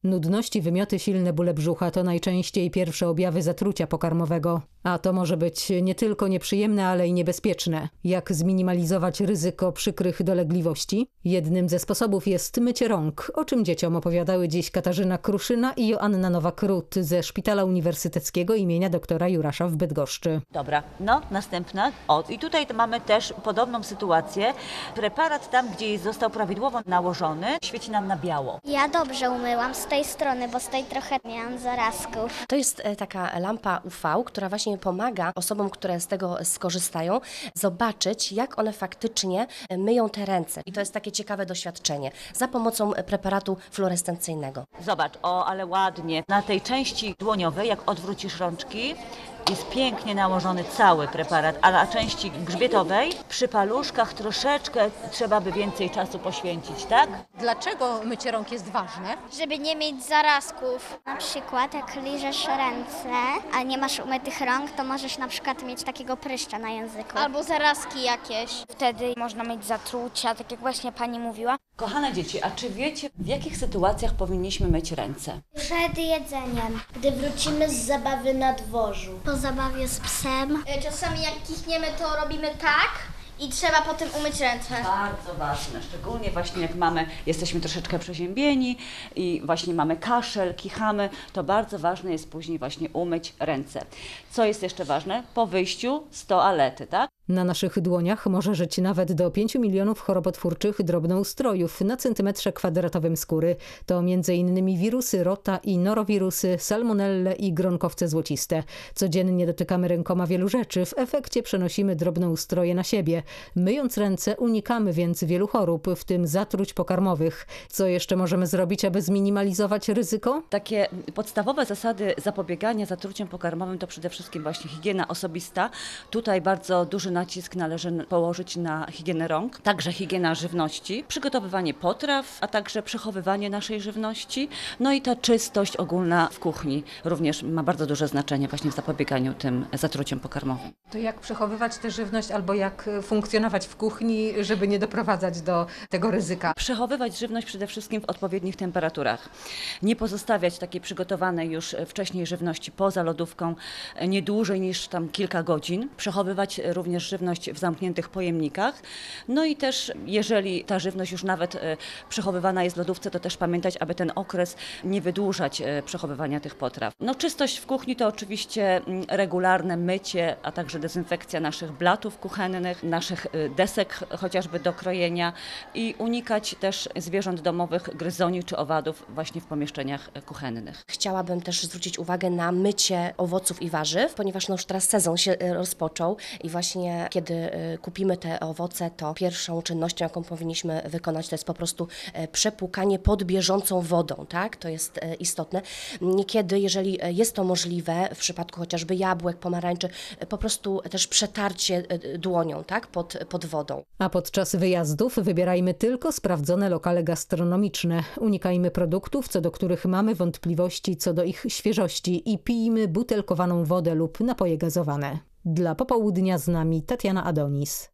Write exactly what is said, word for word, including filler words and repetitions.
Nudność i wymioty, silne bóle brzucha to najczęściej pierwsze objawy zatrucia pokarmowego. A to może być nie tylko nieprzyjemne, ale i niebezpieczne. Jak zminimalizować ryzyko przykrych dolegliwości? Jednym ze sposobów jest mycie rąk, o czym dzieciom opowiadały dziś Katarzyna Kruszyna i Joanna Nowak-Ruth ze Szpitala Uniwersyteckiego imienia doktora Jurasza w Bydgoszczy. Dobra, no następna. O, i tutaj mamy też podobną sytuację. Preparat tam, gdzie został prawidłowo nałożony, świeci nam na biało. Ja dobrze umyłam z tej strony, bo z tej trochę miałam zarazków. To jest taka lampa U V, która właśnie pomaga osobom, które z tego skorzystają, zobaczyć, jak one faktycznie myją te ręce. I to jest takie ciekawe doświadczenie za pomocą preparatu fluorescencyjnego. Zobacz, o, ale ładnie. Na tej części dłoniowej, jak odwrócisz rączki, jest pięknie nałożony cały preparat, a na części grzbietowej przy paluszkach troszeczkę trzeba by więcej czasu poświęcić, tak? Dlaczego mycie rąk jest ważne? Żeby nie mieć zarazków. Na przykład jak liżesz ręce, a nie masz umytych rąk, to możesz na przykład mieć takiego pryszcza na języku. Albo zarazki jakieś. Wtedy można mieć zatrucia, tak jak właśnie pani mówiła. Kochane dzieci, a czy wiecie, w jakich sytuacjach powinniśmy myć ręce? Przed jedzeniem. Gdy wrócimy z zabawy na dworzu. Po zabawie z psem. Czasami jak kichniemy, to robimy tak i trzeba potem umyć ręce. Bardzo ważne, szczególnie właśnie jak mamy, jesteśmy troszeczkę przeziębieni i właśnie mamy kaszel, kichamy, to bardzo ważne jest później właśnie umyć ręce. Co jest jeszcze ważne? Po wyjściu z toalety, tak? Na naszych dłoniach może żyć nawet do pięciu milionów chorobotwórczych drobnoustrojów na centymetrze kwadratowym skóry. To między innymi wirusy rota i norowirusy, salmonelle i gronkowce złociste. Codziennie dotykamy rękoma wielu rzeczy, w efekcie przenosimy drobnoustroje na siebie. Myjąc ręce unikamy więc wielu chorób, w tym zatruć pokarmowych. Co jeszcze możemy zrobić, aby zminimalizować ryzyko? Takie podstawowe zasady zapobiegania zatruciom pokarmowym to przede wszystkim właśnie higiena osobista. Tutaj bardzo duży nacisk należy położyć na higienę rąk, także higiena żywności, przygotowywanie potraw, a także przechowywanie naszej żywności. No i ta czystość ogólna w kuchni również ma bardzo duże znaczenie właśnie w zapobieganiu tym zatruciom pokarmowym. To jak przechowywać tę żywność albo jak funkcjonować w kuchni, żeby nie doprowadzać do tego ryzyka? Przechowywać żywność przede wszystkim w odpowiednich temperaturach. Nie pozostawiać takiej przygotowanej już wcześniej żywności poza lodówką nie dłużej niż tam kilka godzin. Przechowywać również żywność w zamkniętych pojemnikach. No i też jeżeli ta żywność już nawet e, przechowywana jest w lodówce, to też pamiętać, aby ten okres nie wydłużać e, przechowywania tych potraw. No czystość w kuchni to oczywiście m, regularne mycie, a także dezynfekcja naszych blatów kuchennych, naszych e, desek chociażby do krojenia i unikać też zwierząt domowych, gryzoni czy owadów właśnie w pomieszczeniach e, kuchennych. Chciałabym też zwrócić uwagę na mycie owoców i warzyw, ponieważ no już teraz sezon się e, rozpoczął i właśnie kiedy e, kupimy te owoce, to pierwszą czynnością, jaką powinniśmy wykonać, to jest po prostu e, przepłukanie pod bieżącą wodą, tak? To jest e, istotne. Niekiedy, jeżeli jest to możliwe, w przypadku chociażby jabłek, pomarańczy, e, po prostu też przetarcie e, dłonią, tak? Pod, pod wodą. A podczas wyjazdów wybierajmy tylko sprawdzone lokale gastronomiczne. Unikajmy produktów, co do których mamy wątpliwości co do ich świeżości i pijmy butelkowaną wodę lub napoje gazowane. Dla popołudnia z nami Tatiana Adonis.